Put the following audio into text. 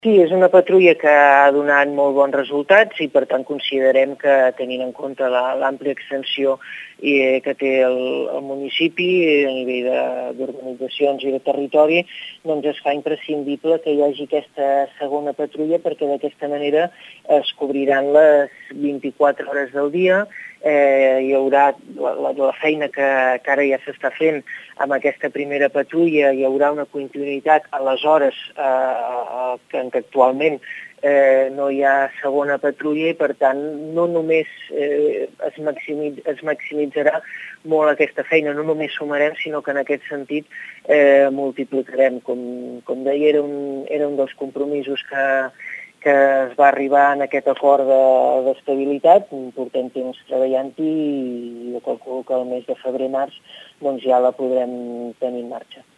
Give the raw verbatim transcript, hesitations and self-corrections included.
Sí, és una patrulla que ha donat molt bons resultats i per tant considerem que tenint en compte l'àmplia extensió que té el, el municipi a nivell d'urbanitzacions i de territori, doncs es fa imprescindible que hi hagi aquesta segona patrulla perquè d'aquesta manera es cobriran les vint-i-quatre hores del dia. Eh, hi haurà la, la, la feina que, que ara ja s'està fent amb aquesta primera patrulla, hi haurà una continuïtat a les hores eh, que, que actualment eh, no hi ha segona patrulla i per tant no només eh, es, maximitz, es maximitzarà molt aquesta feina, no només sumarem sinó que en aquest sentit eh, multiplicarem. Com, com deia, era un, era un dels compromisos que que es va arribar en aquest acord d'estabilitat, portem temps treballant-hi i jo calculo que el mes de febrer-març doncs ja la podrem tenir en marxa.